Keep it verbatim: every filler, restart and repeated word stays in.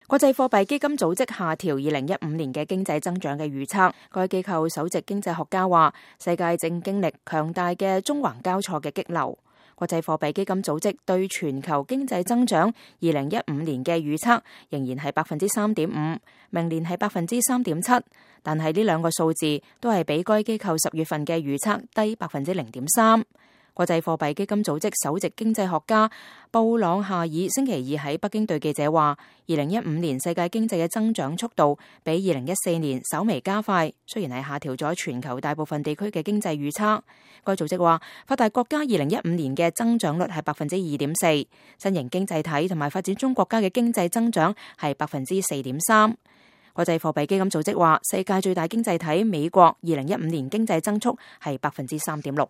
國際貨幣基金組織下調二零一五年嘅經濟增長嘅預測。該機構首席經濟學家話，世界正經歷強大嘅縱橫交錯嘅激流。國際貨幣基金組織對全球經濟增長二零一五年嘅預測仍然係百分之三點五，明年係百分之三點七，但係呢兩個數字都係比該機構十月份嘅預測低百分之零點三。國際貨幣基金組織首席經濟學家布朗夏爾星期二喺北京對記者話，二零一五年世界經濟嘅增長速度比二零一四年稍微加快，雖然係下調咗全球大部分地區嘅經濟預測。該組織話，發達國家二零一五年嘅增長率係百分之二點四，新型經濟體同埋發展中國家嘅經濟增長係百分之四點三。國際貨幣基金組織話，世界最大經濟體美國二零一五年經濟增速係百分之三點六。